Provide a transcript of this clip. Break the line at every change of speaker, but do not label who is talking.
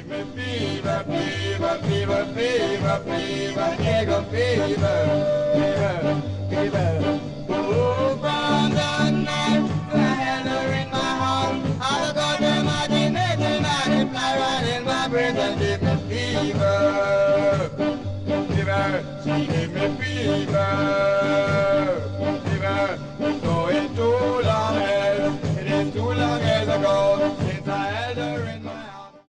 me fever, fever, fever, fever, fever, nigga fever, fever, fever. Oh, from the night I had her in my house, I got the imagination, I fly right in my brain and give me fever, fever, she give me fever.